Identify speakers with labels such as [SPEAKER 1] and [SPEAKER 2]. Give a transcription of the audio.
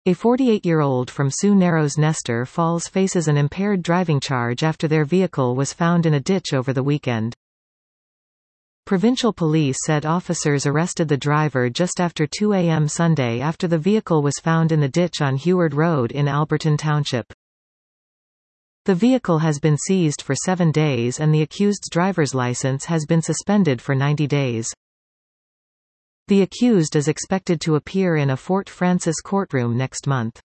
[SPEAKER 1] A 48-year-old from Sioux Narrows Nestor Falls faces an impaired driving charge after their vehicle was found in a ditch over the weekend. Provincial police said officers arrested the driver just after 2 a.m. Sunday after the vehicle was found in the ditch on Heward Road in Alberton Township. The vehicle has been seized for 7 days and the accused's driver's license has been suspended for 90 days. The accused is expected to appear in a Fort Francis courtroom next month.